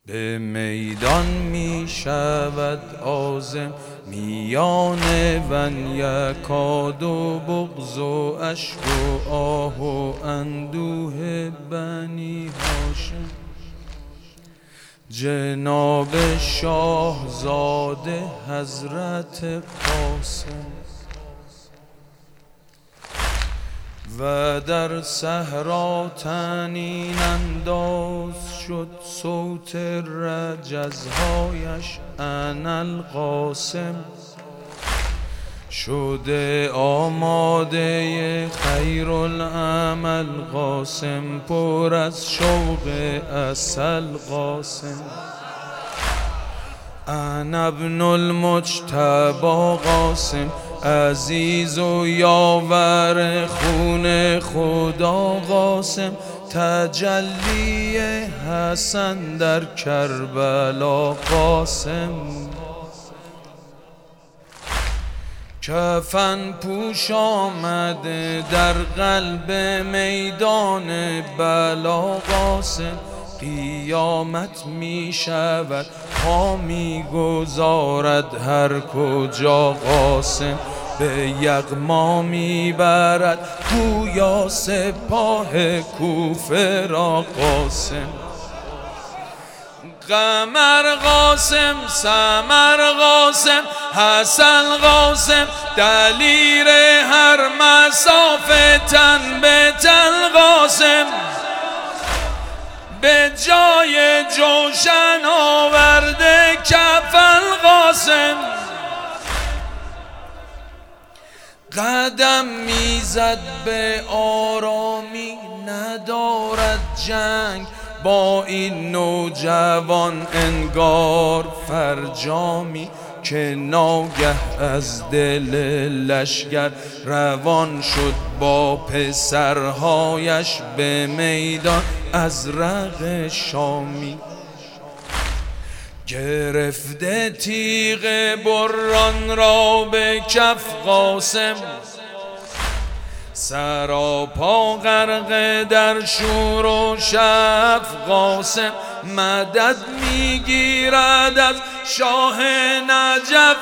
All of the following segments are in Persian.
به میدان می شود عازم میان ون یکاد و بغض و اشک و آه و اندوه بنی هاشم. جناب شاهزاده حضرت قاسم و در صحرا طنین انداز شد صوت رجزهایش انا القاسم. شده آماده خیر العمل قاسم، پر از شوق عسل قاسم. انا ابن المجتبی قاسم، عزیز و یاور خون خدا قاسم. تجلی حسن در کربلا قاسم. کفن پوش آمده در قلب میدان بلا قاسم. قیامت می شود پا می گذارد هر کجا قاسم. به یغما می برد گویا سپاه کوفه را قاسم. قمر قاسم، سمر قاسم، حسن قاسم، دلیر هر مسافه تن به تن قاسم. به جای جوشن آورده کفن قاسم. قدم میزد به آرامی، ندارد جنگ با این نوجوان انگار فرجامی. که ناگه از دل لشکر روان شد با پسرهایش به میدان ازرق شامی. گرفته تیغ بران را به کف قاسم، سراپا غرق در شور و شف قاسم. مدد میگیرد از شاه نجف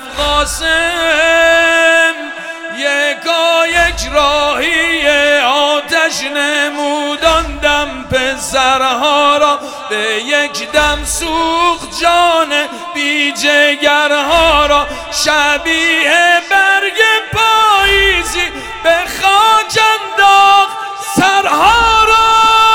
قاسم. یکایک راهی آتش نمودان دم پسرها را، به یک دم سوخت جان بی جگرها را. شبیه برگ پاییزی به خاک انداخت سرها را.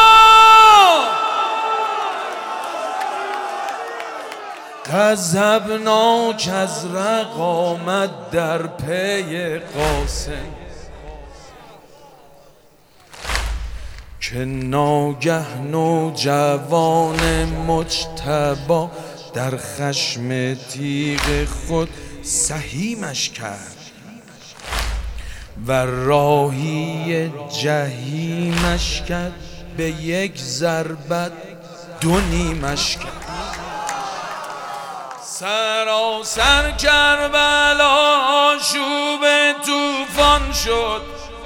غضبناک ازرق آمد در پی قاسم، که ناگه نوجوان مجتبی در خشم تیغ خود سهیمش کرد و راهی جحیمش کرد. به یک ضربت دو نیمش کرد. سراسر کربلا آشوب طوفان شد،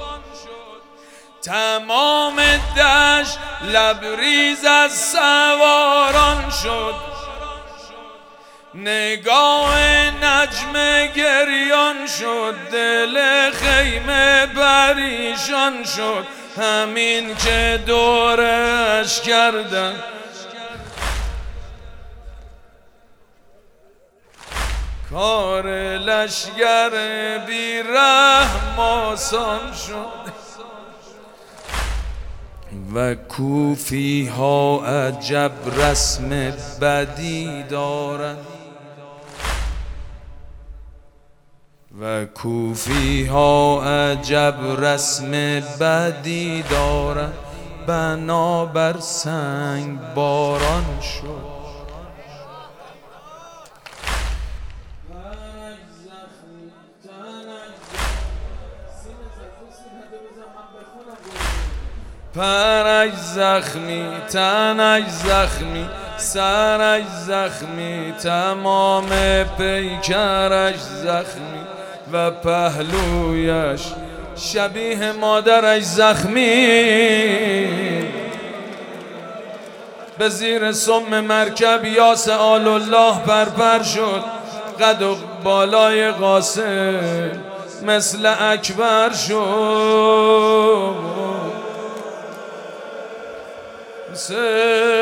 تمام دشت لبریز از سواران شد. نگاه نجم گریان شد، دل خیمه پریشان شد. همین که دورش کردن کار لشگر بی رحم آسان شد. و کوفی ها عجب رسم بدی دارند، و کوفی ها عجب رسم بدی دارند. بنابر سنگ باران شد. پرش زخمی، تنش زخمی، سرش زخمی، تمام پیکرش زخمی و پهلویش شبیه مادرش زخمی. به زیر سم مرکب یاس آل الله پرپر شد. قد و بالای قاسم مثل اکبر شد.